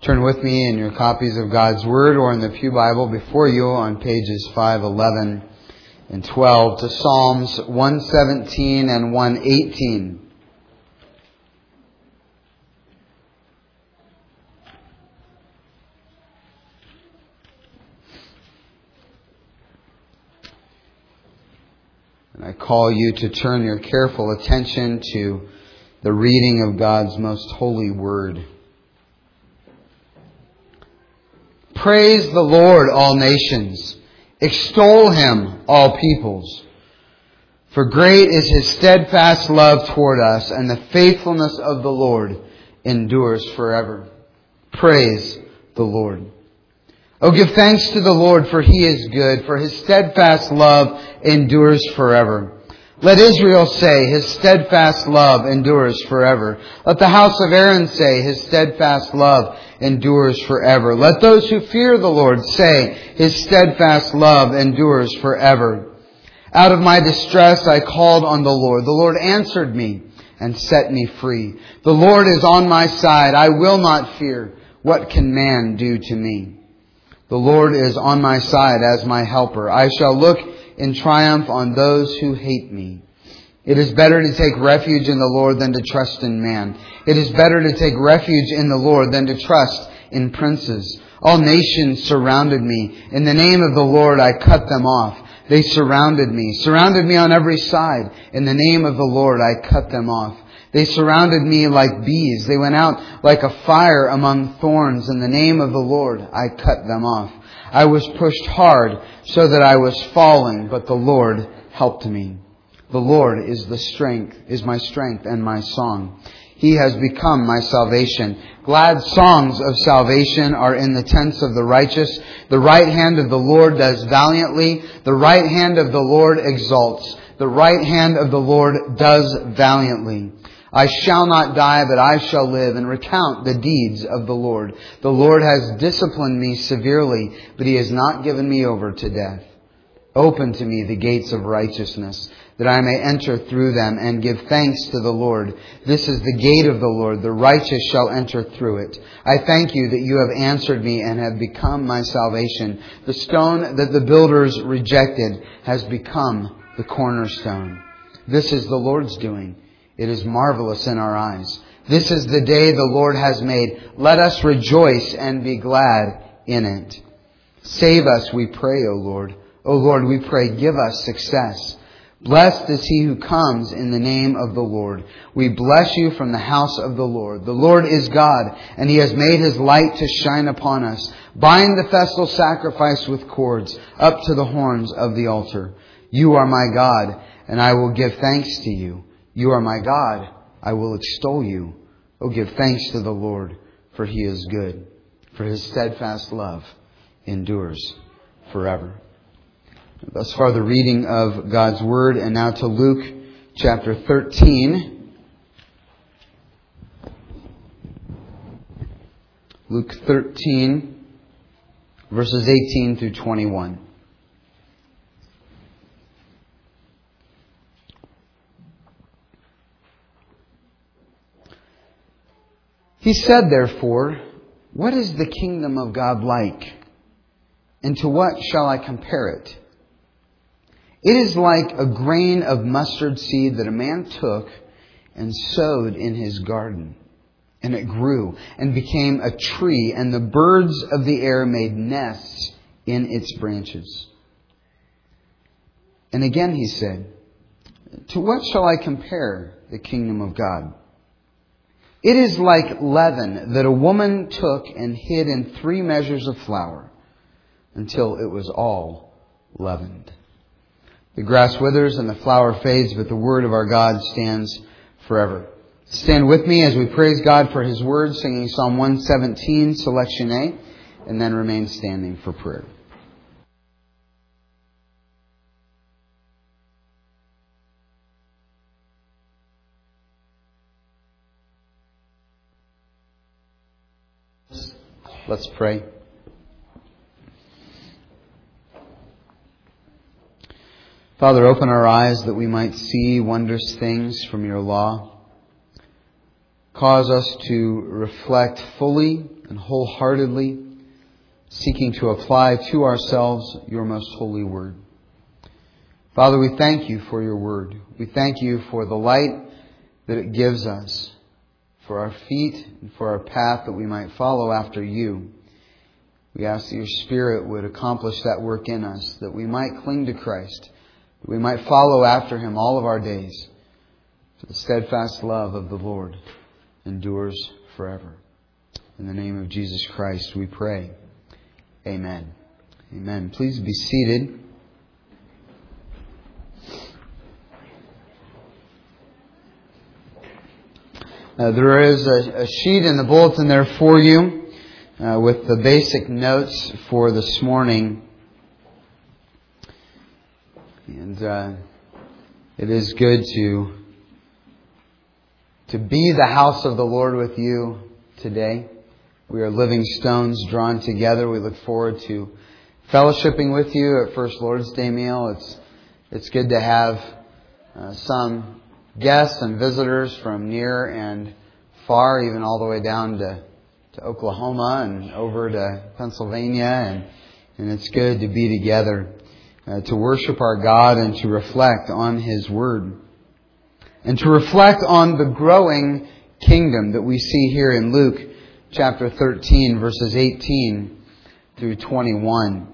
Turn with me in your copies of God's Word or in the Pew Bible before you on pages 511 and 12 to Psalms 117 and 118. And I call you to turn your careful attention to the reading of God's most holy Word. Praise the Lord, all nations. Extol Him, all peoples. For great is His steadfast love toward us, and the faithfulness of the Lord endures forever. Praise the Lord. Oh, give thanks to the Lord, for He is good, for His steadfast love endures forever. Let Israel say, His steadfast love endures forever. Let the house of Aaron say, His steadfast love endures forever. Let those who fear the Lord say, His steadfast love endures forever. Out of my distress I called on the Lord. The Lord answered me and set me free. The Lord is on my side. I will not fear. What can man do to me? The Lord is on my side as my helper. I shall look in triumph on those who hate me. It is better to take refuge in the Lord than to trust in man. It is better to take refuge in the Lord than to trust in princes. All nations surrounded me. In the name of the Lord I cut them off. They surrounded me on every side. In the name of the Lord I cut them off. They surrounded me like bees. They went out like a fire among thorns. In the name of the Lord, I cut them off. I was pushed hard so that I was falling, but the Lord helped me. The Lord is my strength and my song. He has become my salvation. Glad songs of salvation are in the tents of the righteous. The right hand of the Lord does valiantly. The right hand of the Lord exalts. The right hand of the Lord does valiantly. I shall not die, but I shall live and recount the deeds of the Lord. The Lord has disciplined me severely, but He has not given me over to death. Open to me the gates of righteousness, that I may enter through them and give thanks to the Lord. This is the gate of the Lord. The righteous shall enter through it. I thank you that you have answered me and have become my salvation. The stone that the builders rejected has become the cornerstone. This is the Lord's doing. It is marvelous in our eyes. This is the day the Lord has made. Let us rejoice and be glad in it. Save us, we pray, O Lord. O Lord, we pray, give us success. Blessed is he who comes in the name of the Lord. We bless you from the house of the Lord. The Lord is God, and He has made His light to shine upon us. Bind the festal sacrifice with cords up to the horns of the altar. You are my God, and I will give thanks to you. You are my God, I will extol you. Oh, give thanks to the Lord, for He is good, for His steadfast love endures forever. Thus far the reading of God's Word, and now to Luke chapter 13. Luke 13, verses 18 through 21. He said, therefore, what is the kingdom of God like? And to what shall I compare it? It is like a grain of mustard seed that a man took and sowed in his garden. And it grew and became a tree, and the birds of the air made nests in its branches. And again he said, to what shall I compare the kingdom of God? It is like leaven that a woman took and hid in 3 measures of flour until it was all leavened. The grass withers and the flower fades, but the word of our God stands forever. Stand with me as we praise God for His word, singing Psalm 117, selection A, and then remain standing for prayer. Let's pray. Father, open our eyes that we might see wondrous things from your law. Cause us to reflect fully and wholeheartedly, seeking to apply to ourselves your most holy word. Father, we thank you for your word. We thank you for the light that it gives us, for our feet and for our path that we might follow after you. We ask that your Spirit would accomplish that work in us, that we might cling to Christ, that we might follow after Him all of our days. For the steadfast love of the Lord endures forever. In the name of Jesus Christ we pray. Amen. Amen. Please be seated. There is a sheet in the bulletin there for you with the basic notes for this morning. And it is good to be the house of the Lord with you today. We are living stones drawn together. We look forward to fellowshipping with you at First Lord's Day meal. It's good to have some guests and visitors from near and far, even all the way down to Oklahoma and over to Pennsylvania. And it's good to be together to worship our God and to reflect on His Word. And to reflect on the growing kingdom that we see here in Luke chapter 13, verses 18 through 21.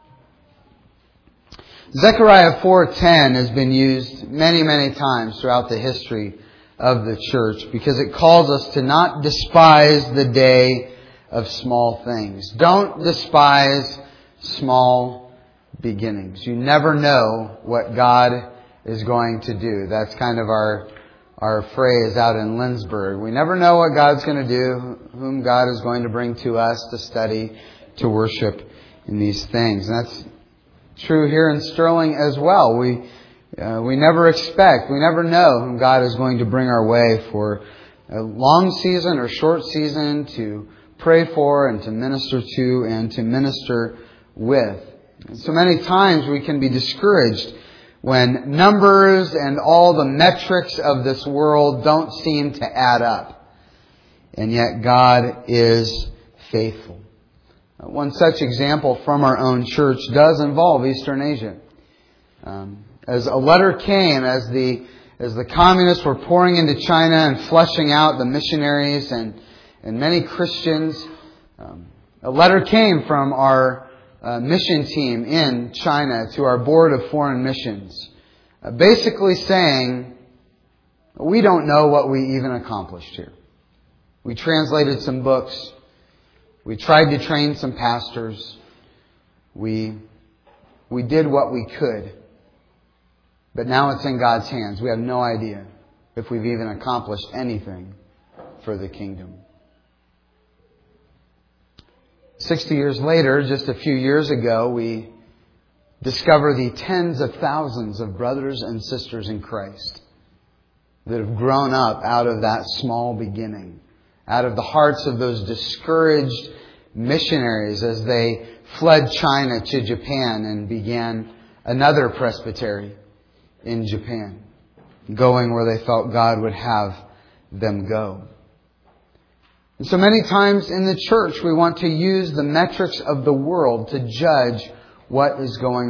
Zechariah 4:10 has been used many, many times throughout the history of the church because it calls us to not despise the day of small things. Don't despise small beginnings. You never know what God is going to do. That's kind of our phrase out in Lindsborg. We never know what God's going to do, whom God is going to bring to us to study, to worship in these things. And that's true here in Sterling as well. We never expect, we never know whom God is going to bring our way for a long season or short season to pray for and to minister to and to minister with. And so many times we can be discouraged when numbers and all the metrics of this world don't seem to add up. And yet God is faithful. One such example from our own church does involve Eastern Asia. As a letter came, as the communists were pouring into China and flushing out the missionaries and many Christians, a letter came from our mission team in China to our Board of Foreign Missions, basically saying, we don't know what we even accomplished here. We translated some books. We tried to train some pastors. We did what we could. But now it's in God's hands. We have no idea if we've even accomplished anything for the kingdom. 60 years later, just a few years ago, we discover the tens of thousands of brothers and sisters in Christ that have grown up out of that small beginning, out of the hearts of those discouraged missionaries as they fled China to Japan and began another presbytery in Japan, going where they felt God would have them go. And so many times in the church, we want to use the metrics of the world to judge what is going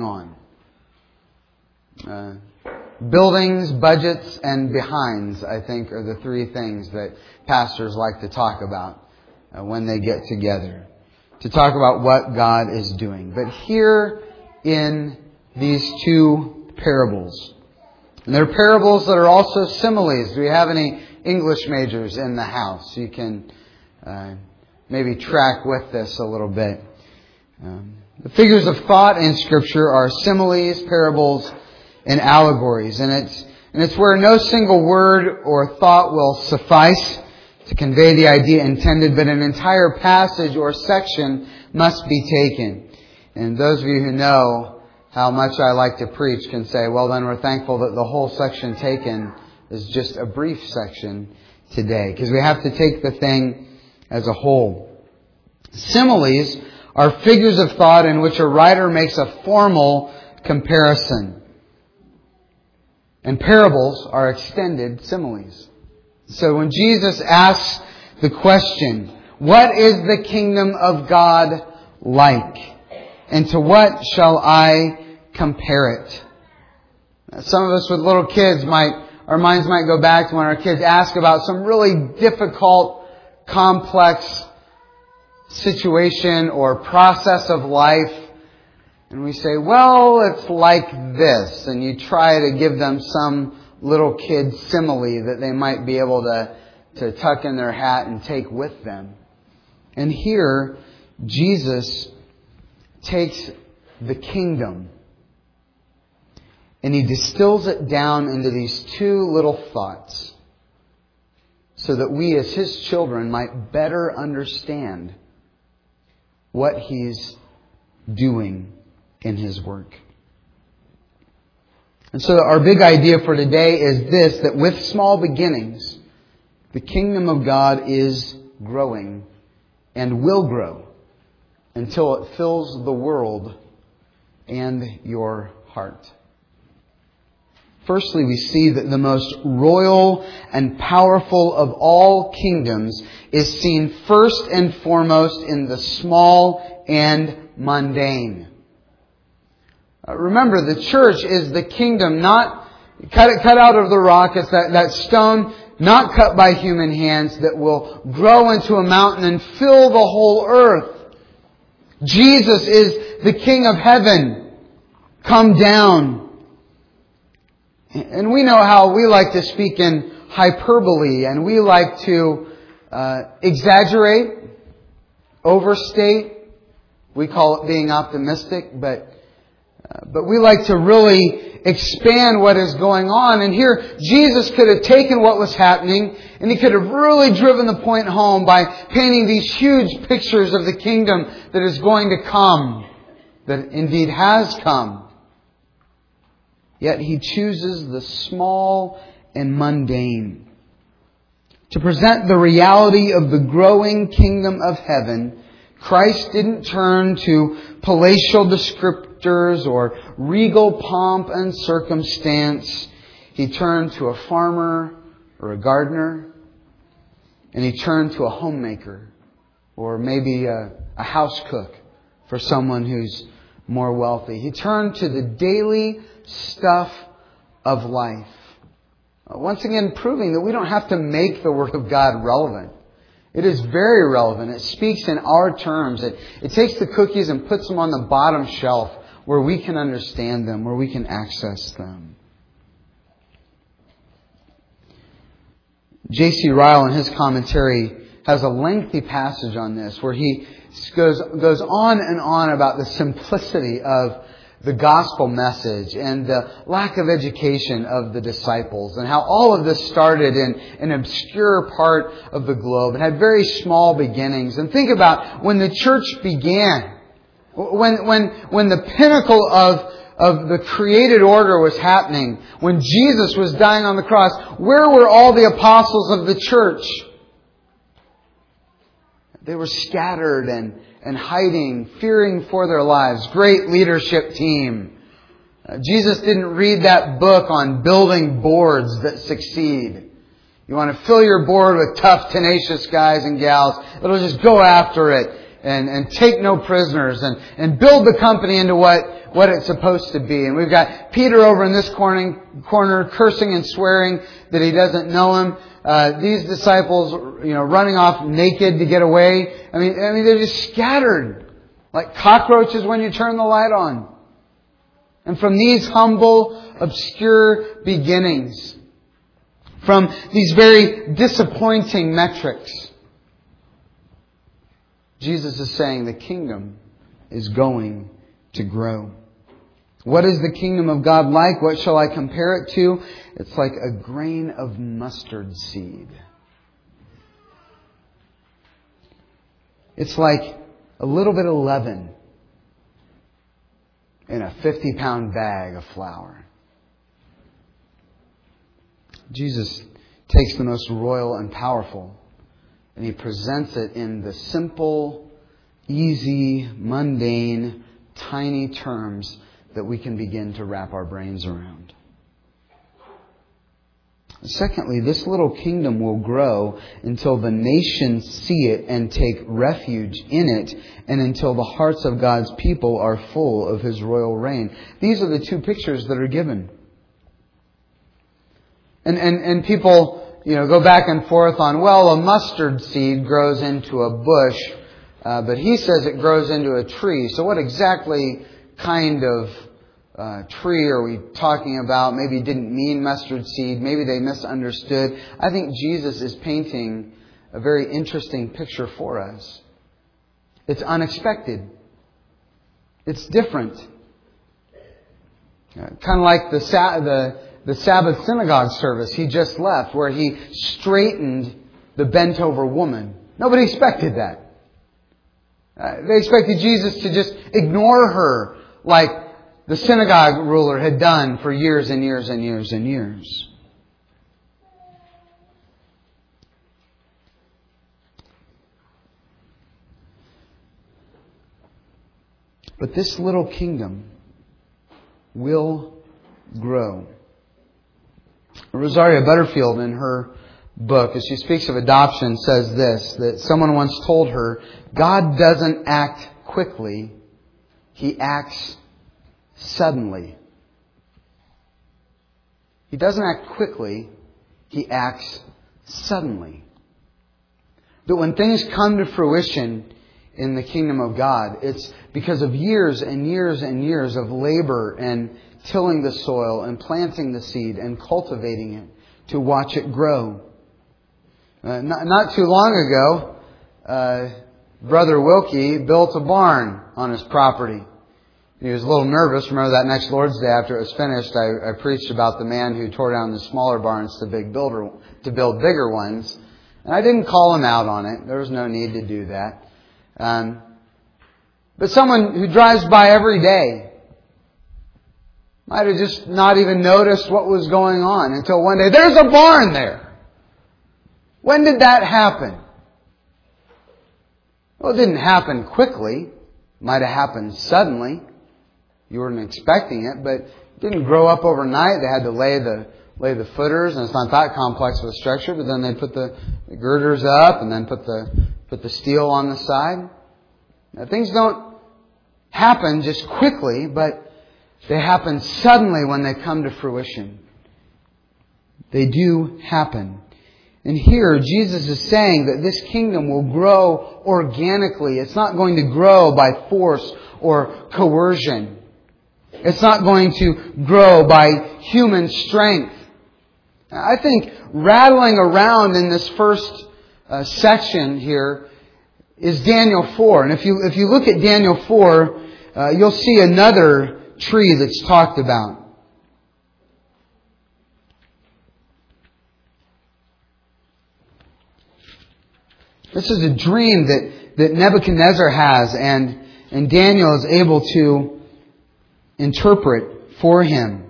on. Buildings, budgets, and behinds, I think, are the three things that pastors like to talk about when they get together, to talk about what God is doing. But here in these two parables, and they're parables that are also similes. Do we have any English majors in the house? You can maybe track with this a little bit. The figures of thought in Scripture are similes, parables, and allegories. And it's where no single word or thought will suffice to convey the idea intended, but an entire passage or section must be taken. And those of you who know how much I like to preach can say, well, then we're thankful that the whole section taken is just a brief section today, because we have to take the thing as a whole. Similes are figures of thought in which a writer makes a formal comparison. And parables are extended similes. So when Jesus asks the question, what is the kingdom of God like? And to what shall I compare it? Some of us with little kids our minds might go back to when our kids ask about some really difficult, complex situation or process of life. And we say, well, it's like this. And you try to give them some little kid simile that they might be able to tuck in their hat and take with them. And here, Jesus takes the kingdom and He distills it down into these two little thoughts so that we as His children might better understand what He's doing in His work. And so our big idea for today is this, that with small beginnings, the kingdom of God is growing and will grow until it fills the world and your heart. Firstly, we see that the most royal and powerful of all kingdoms is seen first and foremost in the small and mundane. Remember, the church is the kingdom not cut out of the rock. It's that stone not cut by human hands that will grow into a mountain and fill the whole earth. Jesus is the King of heaven, come down. And we know how we like to speak in hyperbole, and we like to exaggerate, overstate. We call it being optimistic, but we like to really expand what is going on. And here, Jesus could have taken what was happening, and He could have really driven the point home by painting these huge pictures of the kingdom that is going to come, that indeed has come. Yet He chooses the small and mundane. To present the reality of the growing kingdom of heaven, Christ didn't turn to palatial descriptors or regal pomp and circumstance. He turned to a farmer or a gardener, and He turned to a homemaker or maybe a house cook for someone who's more wealthy. He turned to the daily stuff of life. Once again, proving that we don't have to make the Word of God relevant. It is very relevant. It speaks in our terms. It takes the cookies and puts them on the bottom shelf where we can understand them, where we can access them. J.C. Ryle in his commentary has a lengthy passage on this where he goes on and on about the simplicity of the gospel message and the lack of education of the disciples, and how all of this started in an obscure part of the globe and had very small beginnings. And think about when the church began, when the pinnacle of the created order was happening, when Jesus was dying on the cross, where were all the apostles of the church? They were scattered and hiding, fearing for their lives. Great leadership team. Jesus didn't read that book on building boards that succeed. You want to fill your board with tough, tenacious guys and gals that'll just go after it and take no prisoners and build the company into what it's supposed to be. And we've got Peter over in this corner cursing and swearing that he doesn't know Him. These disciples, running off naked to get away. I mean, they're just scattered like cockroaches when you turn the light on. And from these humble, obscure beginnings, from these very disappointing metrics, Jesus is saying the kingdom is going to grow. What is the kingdom of God like? What shall I compare it to? It's like a grain of mustard seed. It's like a little bit of leaven in a 50-pound bag of flour. Jesus takes the most royal and powerful, and He presents it in the simple, easy, mundane, tiny terms that we can begin to wrap our brains around. Secondly, this little kingdom will grow until the nations see it and take refuge in it, and until the hearts of God's people are full of His royal reign. These are the two pictures that are given. And people, go back and forth on, well, a mustard seed grows into a bush, but he says it grows into a tree. So what exactly kind of tree are we talking about? Maybe he didn't mean mustard seed. Maybe they misunderstood. I think Jesus is painting a very interesting picture for us. It's unexpected. It's different. Kind of like the Sabbath synagogue service he just left, where he straightened the bent over woman. Nobody expected that. They expected Jesus to just ignore her like the synagogue ruler had done for years and years and years and years. But this little kingdom will grow. Rosaria Butterfield, in her book, as she speaks of adoption, says this, that someone once told her, God doesn't act quickly, He acts suddenly. He doesn't act quickly, He acts suddenly. But when things come to fruition in the kingdom of God, it's because of years and years and years of labor and tilling the soil and planting the seed and cultivating it to watch it grow. Not too long ago, Brother Wilkie built a barn on his property. He was a little nervous. Remember that next Lord's Day after it was finished, I preached about the man who tore down the smaller barns to build bigger ones. And I didn't call him out on it. There was no need to do that. But someone who drives by every day might have just not even noticed what was going on until one day, there's a barn there. When did that happen? Well, it didn't happen quickly. It might have happened suddenly. You weren't expecting it, but it didn't grow up overnight. They had to lay the footers, and it's not that complex of a structure, but then they put the girders up and then put the steel on the side. Now, things don't happen just quickly, but they happen suddenly when they come to fruition. They do happen. And here, Jesus is saying that this kingdom will grow organically. It's not going to grow by force or coercion. It's not going to grow by human strength. I think rattling around in this first section here is Daniel 4. And if you look at Daniel 4, you'll see another tree that's talked about. This is a dream that Nebuchadnezzar has, and Daniel is able to interpret for him.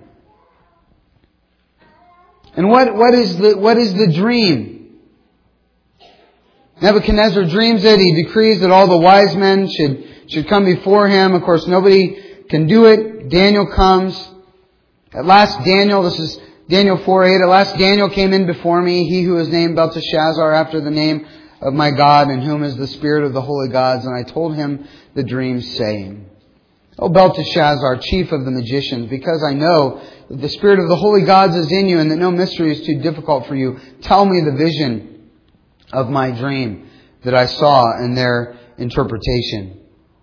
And what is the dream? Nebuchadnezzar dreams it. He decrees that all the wise men should come before him. Of course, nobody can do it. Daniel comes. At last Daniel, this is Daniel 4:8. At last Daniel came in before me, he who is named Belteshazzar, after the name of my God, in whom is the spirit of the holy gods. And I told him the dream, saying, O Belteshazzar, chief of the magicians, because I know that the spirit of the holy gods is in you, and that no mystery is too difficult for you, tell me the vision of my dream that I saw and their interpretation.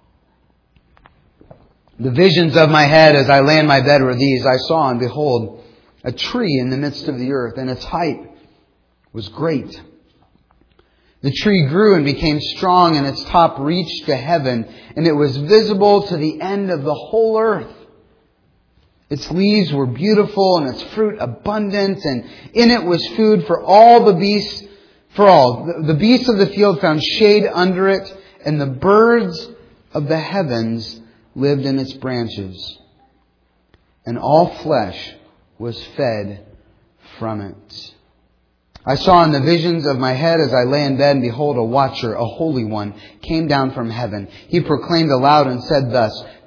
The visions of my head as I lay in my bed were these. I saw, and behold, a tree in the midst of the earth, and its height was great. The tree grew and became strong, and its top reached to heaven, and it was visible to the end of the whole earth. Its leaves were beautiful, and its fruit abundant, and in it was food for all the beasts, for all. The beasts of the field found shade under it, and the birds of the heavens lived in its branches. And all flesh was fed from it. I saw in the visions of my head as I lay in bed, and behold, a watcher, a holy one, came down from heaven. He proclaimed aloud and said thus,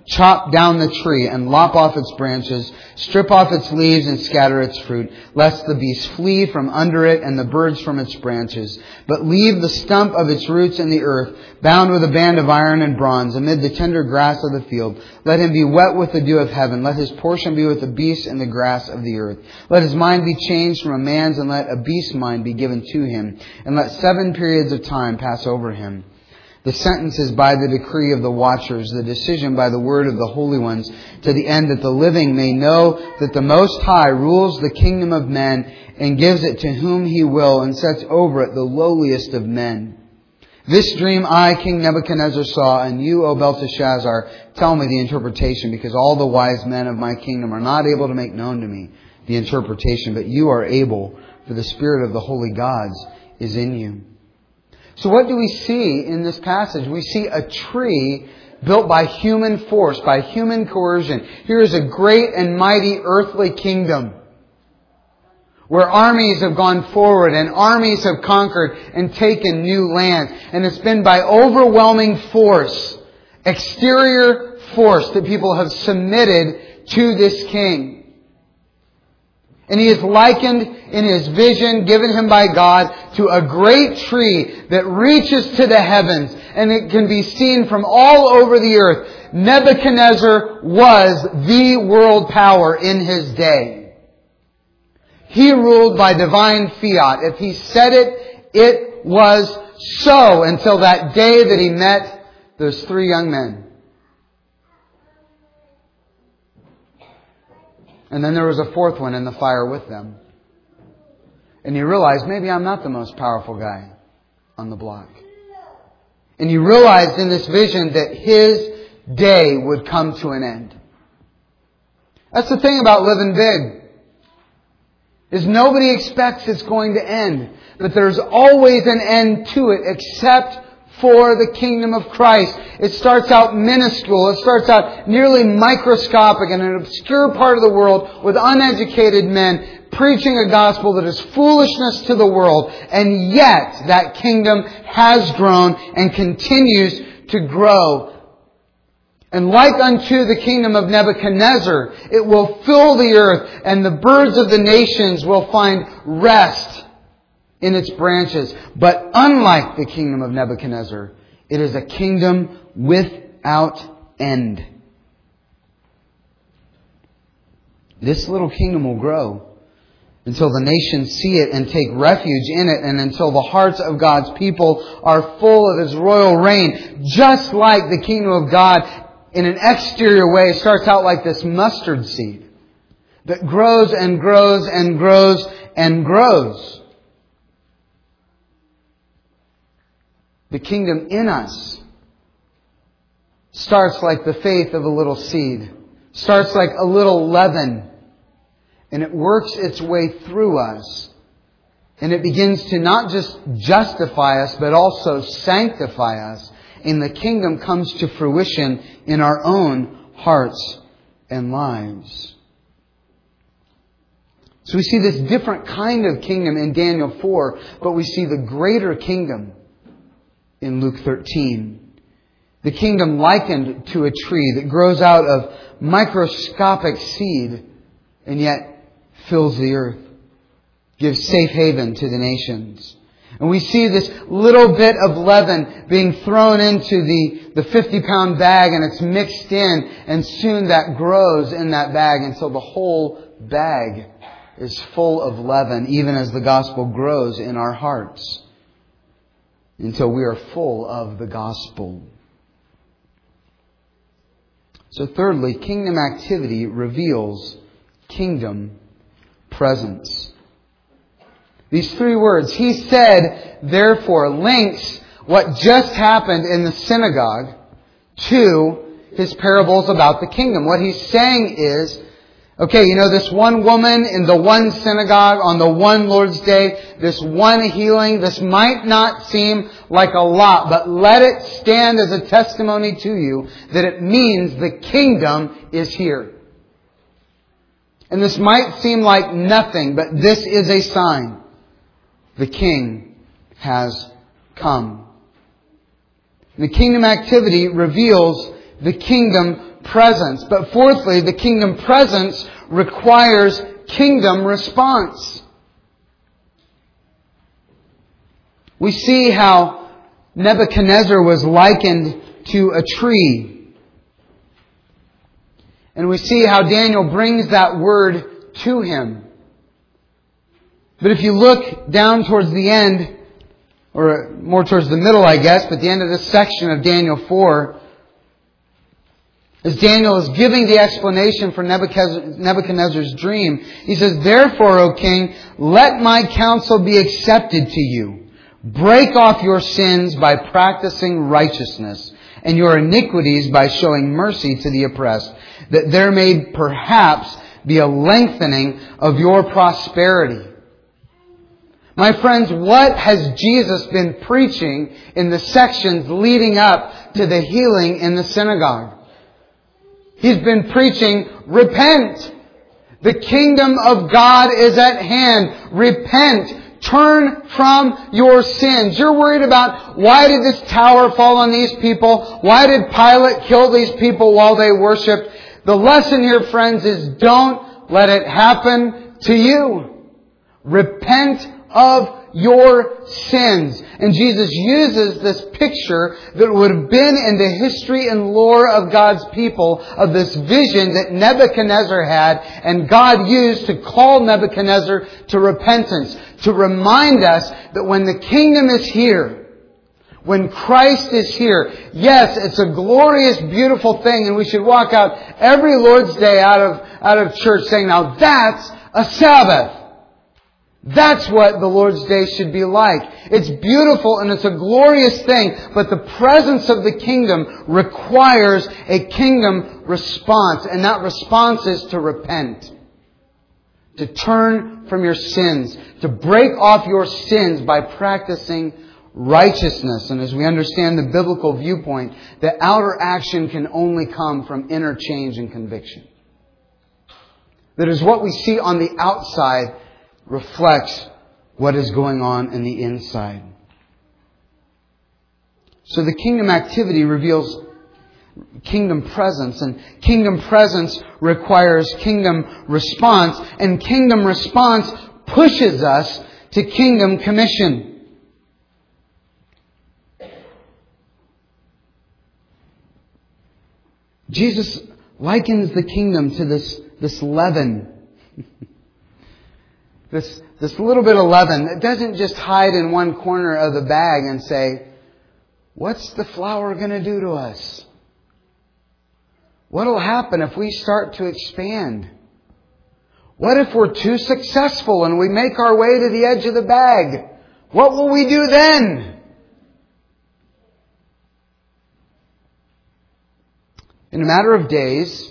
Chop down the tree and lop off its branches, strip off its leaves and scatter its fruit, lest the beasts flee from under it and the birds from its branches. But leave the stump of its roots in the earth, bound with a band of iron and bronze, amid the tender grass of the field. Let him be wet with the dew of heaven. Let his portion be with the beasts and the grass of the earth. Let his mind be changed from a man's, and let a beast's mind be given to him. And let 7 periods of time pass over him. The sentence is by the decree of the watchers, the decision by the word of the holy ones, to the end that the living may know that the Most High rules the kingdom of men and gives it to whom He will, and sets over it the lowliest of men. This dream I, King Nebuchadnezzar, saw, and you, O Belteshazzar, tell me the interpretation, because all the wise men of my kingdom are not able to make known to me the interpretation, but you are able, for the Spirit of the holy gods is in you. So what do we see in this passage? We see a tree built by human force, by human coercion. Here is a great and mighty earthly kingdom where armies have gone forward and armies have conquered and taken new land. And it's been by overwhelming force, exterior force, that people have submitted to this king. And he is likened in his vision given him by God to a great tree that reaches to the heavens, and it can be seen from all over the earth. Nebuchadnezzar was the world power in his day. He ruled by divine fiat. If he said it, it was so, until that day that he met those 3 young men. And then there was a 4th one in the fire with them. And he realized, maybe I'm not the most powerful guy on the block. And he realized in this vision that his day would come to an end. That's the thing about living big, is nobody expects it's going to end. But there's always an end to it, except for the kingdom of Christ. It starts out minuscule. It starts out nearly microscopic in an obscure part of the world with uneducated men preaching a gospel that is foolishness to the world. And yet that kingdom has grown and continues to grow. And like unto the kingdom of Nebuchadnezzar, it will fill the earth, and the birds of the nations will find rest in its branches. But unlike the kingdom of Nebuchadnezzar, it is a kingdom without end. This little kingdom will grow until the nations see it and take refuge in it, and until the hearts of God's people are full of His royal reign. Just like the kingdom of God in an exterior way starts out like this mustard seed that grows and grows and grows and grows. The kingdom in us starts like the faith of a little seed. Starts like a little leaven. And it works its way through us. And it begins to not just justify us, but also sanctify us. And the kingdom comes to fruition in our own hearts and lives. So we see this different kind of kingdom in Daniel 4, but we see the greater kingdom in Luke 13. The kingdom likened to a tree that grows out of microscopic seed and yet fills the earth, gives safe haven to the nations. And we see this little bit of leaven being thrown into the 50-pound bag, and it's mixed in, and soon that grows in that bag until the whole bag is full of leaven, even as the gospel grows in our hearts, until we are full of the gospel. So thirdly, kingdom activity reveals kingdom presence. These 3 words, he said, therefore, links what just happened in the synagogue to his parables about the kingdom. What he's saying is, okay, this one woman in the one synagogue on the one Lord's Day, this one healing, this might not seem like a lot, but let it stand as a testimony to you that it means the kingdom is here. And this might seem like nothing, but this is a sign. The King has come. The kingdom activity reveals the kingdom presence. But fourthly, the kingdom presence requires kingdom response. We see how Nebuchadnezzar was likened to a tree. And we see how Daniel brings that word to him. But if you look down towards the end, or more towards the middle, I guess, but the end of this section of Daniel 4, as Daniel is giving the explanation for Nebuchadnezzar's dream, he says, "Therefore, O king, let my counsel be accepted to you. Break off your sins by practicing righteousness, and your iniquities by showing mercy to the oppressed, that there may perhaps be a lengthening of your prosperity." My friends, what has Jesus been preaching in the sections leading up to the healing in the synagogue? He's been preaching, repent. The kingdom of God is at hand. Repent. Turn from your sins. You're worried about, why did this tower fall on these people? Why did Pilate kill these people while they worshiped? The lesson here, friends, is don't let it happen to you. Repent of your sins. And Jesus uses this picture that would have been in the history and lore of God's people, of this vision that Nebuchadnezzar had, and God used to call Nebuchadnezzar to repentance, to remind us that when the kingdom is here, when Christ is here, yes, it's a glorious, beautiful thing, and we should walk out every Lord's Day out of church saying, now that's a Sabbath. That's what the Lord's Day should be like. It's beautiful and it's a glorious thing, but the presence of the kingdom requires a kingdom response, and that response is to repent. To turn from your sins, to break off your sins by practicing righteousness. And as we understand the biblical viewpoint, the outer action can only come from inner change and conviction. That is what we see on the outside reflects what is going on in the inside. So the kingdom activity reveals kingdom presence, and kingdom presence requires kingdom response, and kingdom response pushes us to kingdom commission. Jesus likens the kingdom to this leaven. This little bit of leaven that doesn't just hide in one corner of the bag and say, what's the flour going to do to us? What will happen if we start to expand? What if we're too successful and we make our way to the edge of the bag? What will we do then? In a matter of days,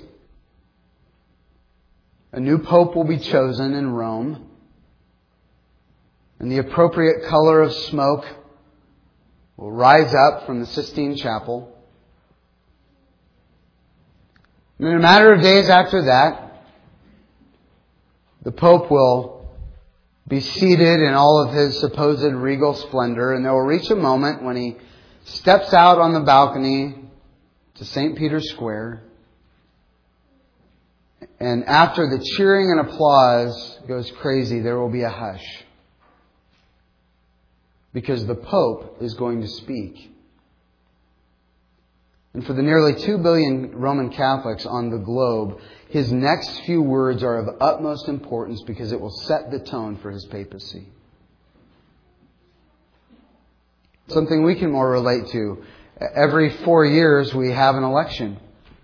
a new pope will be chosen in Rome. And the appropriate color of smoke will rise up from the Sistine Chapel. And in a matter of days after that, the Pope will be seated in all of his supposed regal splendor, and there will reach a moment when he steps out on the balcony to St. Peter's Square. And after the cheering and applause goes crazy, there will be a hush. Because the Pope is going to speak. And for the nearly 2 billion Roman Catholics on the globe, his next few words are of utmost importance because it will set the tone for his papacy. Something we can more relate to. Every 4 years we have an election.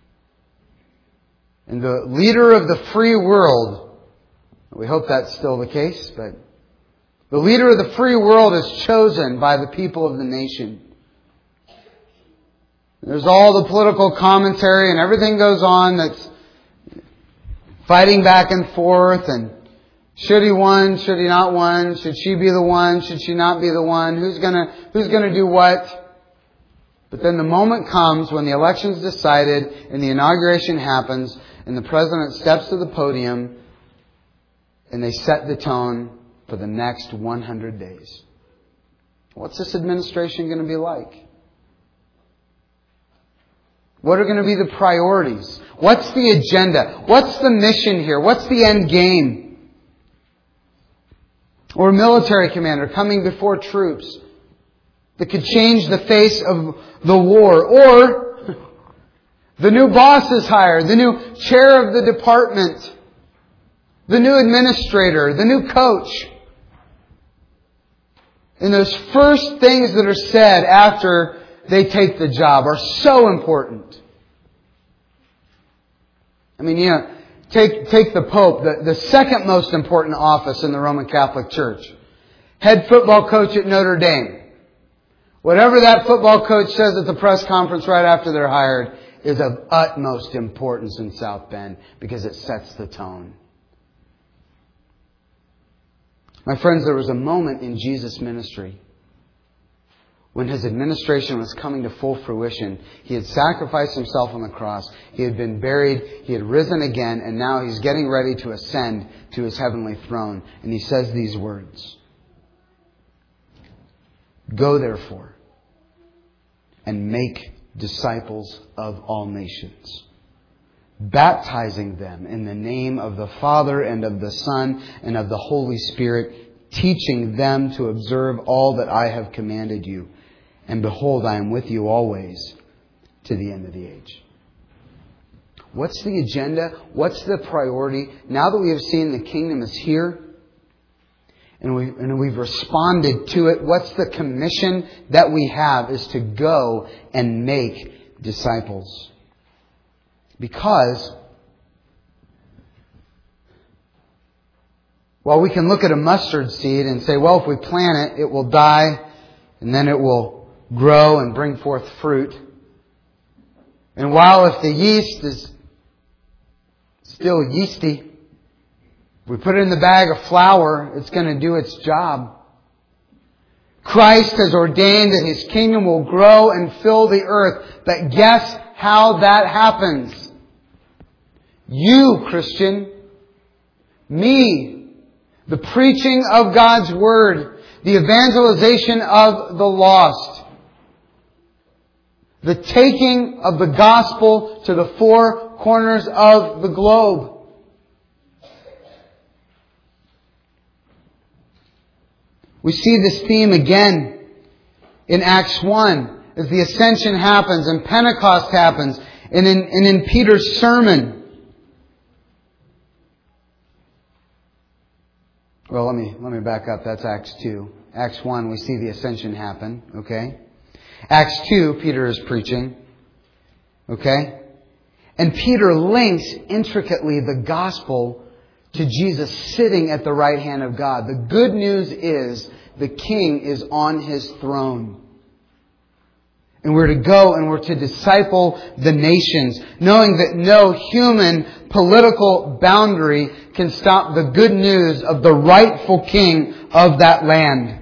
And the leader of the free world, we hope that's still the case, but the leader of the free world is chosen by the people of the nation. There's all the political commentary and everything goes on that's fighting back and forth, and should he win, should he not win, should she be the one, should she not be the one, who's gonna do what? But then the moment comes when the election's decided and the inauguration happens and the president steps to the podium and they set the tone for the next 100 days. What's this administration going to be like? What are going to be the priorities? What's the agenda? What's the mission here? What's the end game? Or a military commander coming before troops that could change the face of the war. Or the new boss is hired, the new chair of the department, the new administrator, the new coach. And those first things that are said after they take the job are so important. I mean, take the Pope, the second most important office in the Roman Catholic Church. Head football coach at Notre Dame. Whatever that football coach says at the press conference right after they're hired is of utmost importance in South Bend because it sets the tone. My friends, there was a moment in Jesus' ministry when His administration was coming to full fruition. He had sacrificed Himself on the cross. He had been buried. He had risen again. And now He's getting ready to ascend to His heavenly throne. And He says these words. Go therefore and make disciples of all nations, baptizing them in the name of the Father and of the Son and of the Holy Spirit, teaching them to observe all that I have commanded you. And behold, I am with you always to the end of the age. What's the agenda? What's the priority? Now that we have seen the kingdom is here and we've responded to it, what's the commission that we have is to go and make disciples. Because while we can look at a mustard seed and say, well, if we plant it, it will die and then it will grow and bring forth fruit. And while if the yeast is still yeasty, if we put it in the bag of flour, it's going to do its job. Christ has ordained that His kingdom will grow and fill the earth. But guess how that happens? You, Christian, me, the preaching of God's Word, the evangelization of the lost, the taking of the gospel to the four corners of the globe. We see this theme again in Acts 1 as the ascension happens and Pentecost happens and in Peter's sermon. Well, let me back up. That's Acts 2. Acts 1, we see the ascension happen. Okay? Acts 2, Peter is preaching. Okay? And Peter links intricately the gospel to Jesus sitting at the right hand of God. The good news is the King is on His throne. And we're to go and we're to disciple the nations, knowing that no human political boundary can stop the good news of the rightful King of that land.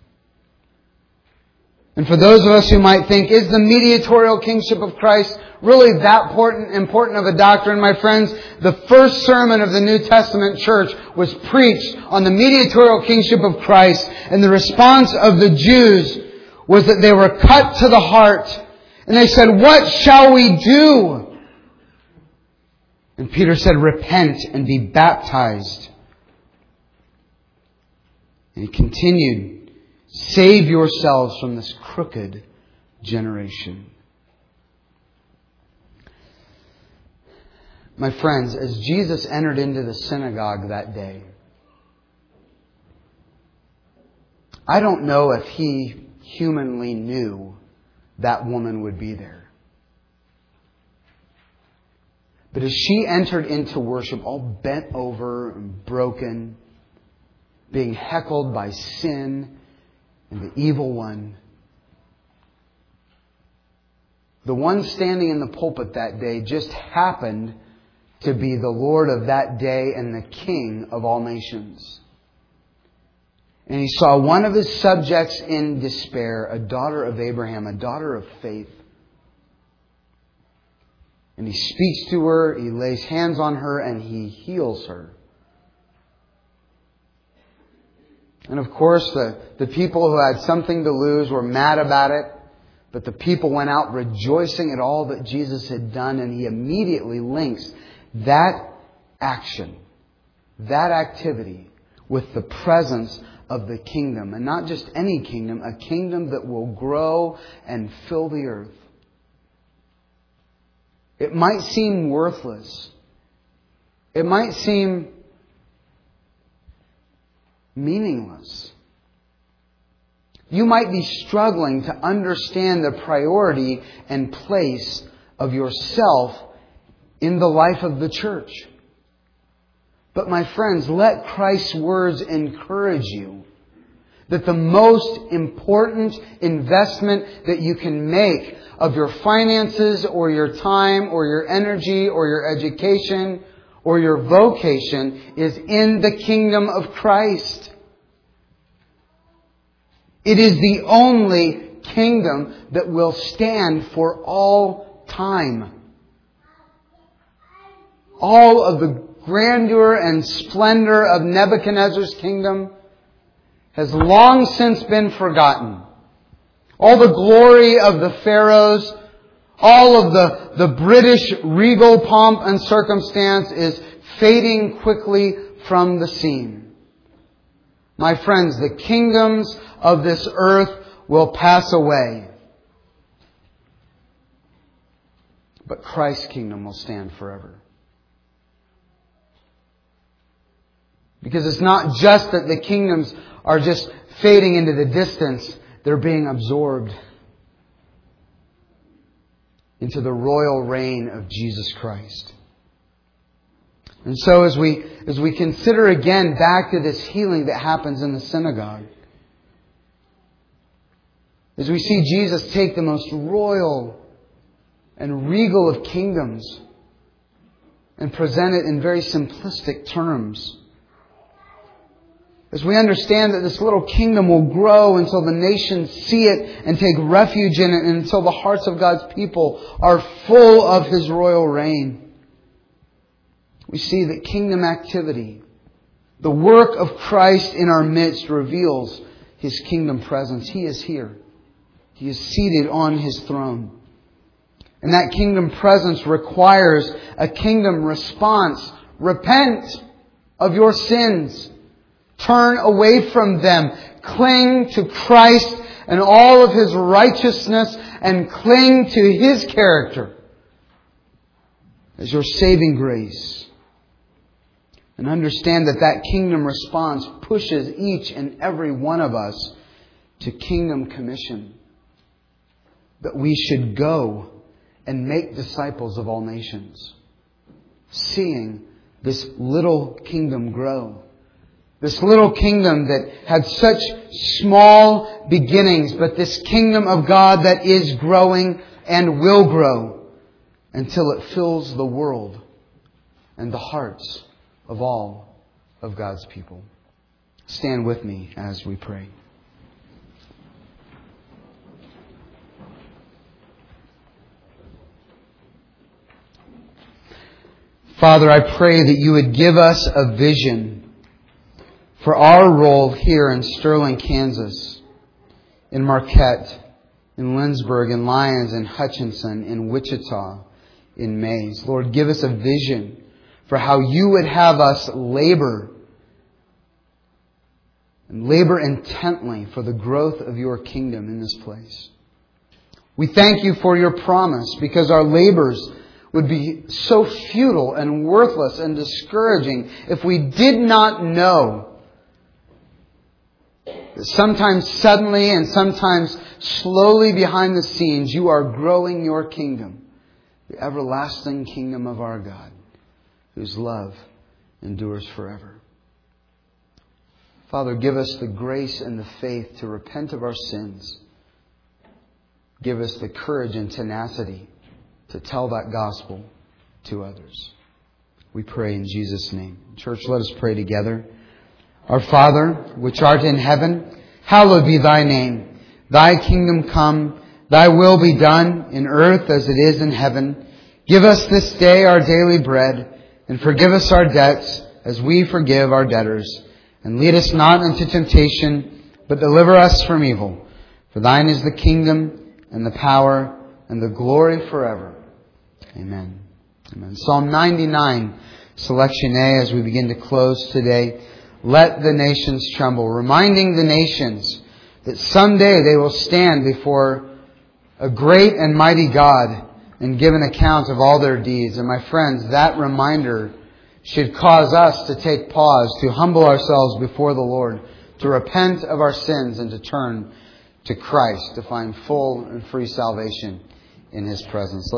And for those of us who might think, is the mediatorial kingship of Christ really that important of a doctrine? My friends, the first sermon of the New Testament church was preached on the mediatorial kingship of Christ. And the response of the Jews was that they were cut to the heart. And they said, what shall we do? And Peter said, repent and be baptized. And he continued, save yourselves from this crooked generation. My friends, as Jesus entered into the synagogue that day, I don't know if He humanly knew that woman would be there. But as she entered into worship, all bent over and broken, being heckled by sin and the evil one, the one standing in the pulpit that day just happened to be the Lord of that day and the King of all nations. And he saw one of his subjects in despair, a daughter of Abraham, a daughter of faith. And he speaks to her, he lays hands on her, and he heals her. And of course, the people who had something to lose were mad about it. But the people went out rejoicing at all that Jesus had done, and He immediately links that action, that activity, with the presence of the kingdom. And not just any kingdom, a kingdom that will grow and fill the earth. It might seem worthless. It might seem meaningless. You might be struggling to understand the priority and place of yourself in the life of the church. But my friends, let Christ's words encourage you that the most important investment that you can make of your finances or your time or your energy or your education or your vocation is in the kingdom of Christ. It is the only kingdom that will stand for all time. All of the grandeur and splendor of Nebuchadnezzar's kingdom has long since been forgotten. All the glory of the pharaohs, all of the British regal pomp and circumstance is fading quickly from the scene. My friends, the kingdoms of this earth will pass away. But Christ's kingdom will stand forever. Because it's not just that the kingdoms are just fading into the distance. They're being absorbed into the royal reign of Jesus Christ. And so as we consider again back to this healing that happens in the synagogue, as we see Jesus take the most royal and regal of kingdoms and present it in very simplistic terms, as we understand that this little kingdom will grow until the nations see it and take refuge in it, and until the hearts of God's people are full of His royal reign, we see that kingdom activity, the work of Christ in our midst, reveals His kingdom presence. He is here. He is seated on His throne. And that kingdom presence requires a kingdom response. Repent of your sins. Turn away from them. Cling to Christ and all of His righteousness, and cling to His character as your saving grace. And understand that that kingdom response pushes each and every one of us to kingdom commission. That we should go and make disciples of all nations. Seeing this little kingdom grow. This little kingdom that had such small beginnings, but this kingdom of God that is growing and will grow until it fills the world and the hearts of all of God's people. Stand with me as we pray. Father, I pray that You would give us a vision for our role here in Sterling, Kansas, in Marquette, in Lindsborg, in Lyons, in Hutchinson, in Wichita, in Mays. Lord, give us a vision for how You would have us labor, and labor intently for the growth of Your kingdom in this place. We thank You for Your promise, because our labors would be so futile and worthless and discouraging if we did not know that sometimes suddenly and sometimes slowly behind the scenes You are growing Your kingdom, the everlasting kingdom of our God, whose love endures forever. Father, give us the grace and the faith to repent of our sins. Give us the courage and tenacity to tell that gospel to others. We pray in Jesus' name. Church, let us pray together. Our Father, which art in heaven, hallowed be Thy name. Thy kingdom come, Thy will be done in earth as it is in heaven. Give us this day our daily bread, and forgive us our debts as we forgive our debtors. And lead us not into temptation, but deliver us from evil. For Thine is the kingdom, and the power and the glory forever. Amen. Amen. Psalm 99, selection A, as we begin to close today. Let the nations tremble, reminding the nations that someday they will stand before a great and mighty God and give an account of all their deeds. And my friends, that reminder should cause us to take pause, to humble ourselves before the Lord, to repent of our sins and to turn to Christ, to find full and free salvation in His presence.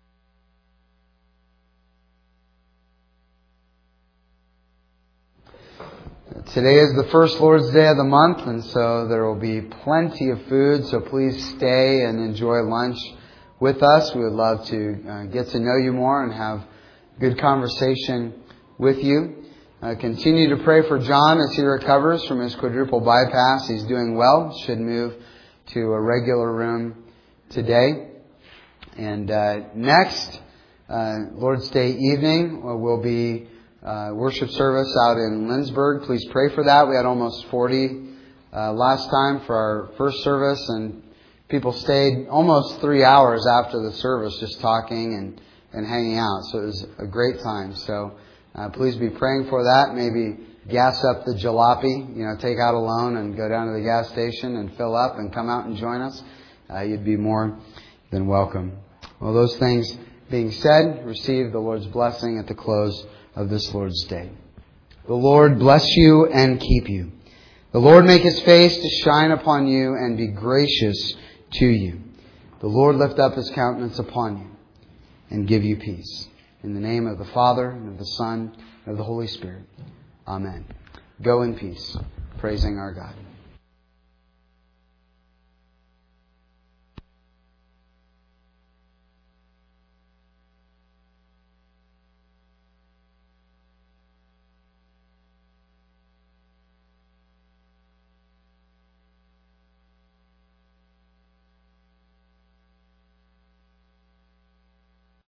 Today is the first Lord's Day of the month, and so there will be plenty of food, so please stay and enjoy lunch with us. We would love to get to know you more and have good conversation with you. Continue to pray for John as he recovers from his quadruple bypass. He's doing well, should move to a regular room today. And next Lord's Day evening will be worship service out in Lindsborg. Please pray for that. We had almost 40 last time for our first service, and people stayed almost 3 hours after the service just talking and hanging out. So it was a great time. So please be praying for that. Maybe gas up the jalopy, take out a loan and go down to the gas station and fill up and come out and join us. You'd be more than welcome. Well, those things being said, receive the Lord's blessing at the close of this Lord's Day. The Lord bless you and keep you. The Lord make His face to shine upon you and be gracious to you. The Lord lift up His countenance upon you and give you peace. In the name of the Father, and of the Son, and of the Holy Spirit. Amen. Go in peace, praising our God.